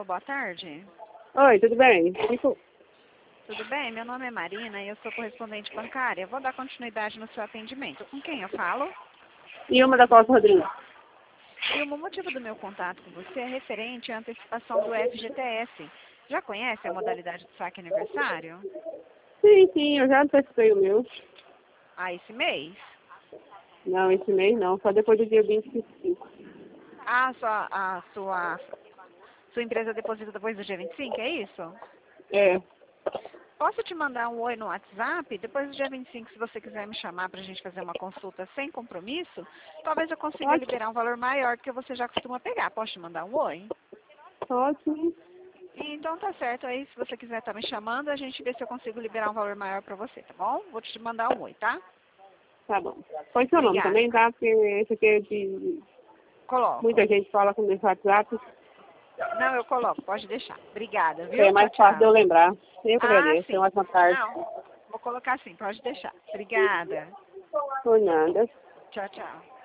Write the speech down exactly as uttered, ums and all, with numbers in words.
boa tarde. Oi, tudo bem? Fico... Tudo bem? Meu nome é Marina e eu sou correspondente bancária. Vou dar continuidade no seu atendimento. Com quem eu falo? E uma da Costa Rodrigues? E o motivo do meu contato com você é referente à antecipação do F G T S. Já conhece a modalidade de saque aniversário? Sim, sim, eu já antecipei o meu. Ah, esse mês? Não, esse mês não, só depois do dia vinte e cinco. Ah, sua, a sua, sua empresa deposita depois do dia vinte e cinco, é isso? É, Posso te mandar um oi no WhatsApp? Depois do dia vinte e cinco, se você quiser me chamar para a gente fazer uma consulta sem compromisso, talvez eu consiga ótimo, liberar um valor maior do que você já costuma pegar. Posso te mandar um oi? ótimo. Então tá certo. Aí, se você quiser estar me chamando, a gente vê se eu consigo liberar um valor maior para você, tá bom? Vou te mandar um oi, tá? Tá bom. Põe seu nome Obrigada. também, tá? Porque esse aqui é de... Coloco. Muita gente fala com o WhatsApp. Não, eu coloco. Pode deixar. Obrigada, É viu? Tchau, mais fácil de eu tchau. lembrar. Eu que Ah, agradeço. Tenha sim. uma ótima tarde. Não, vou colocar sim. Pode deixar. Obrigada. Por nada. Tchau, tchau.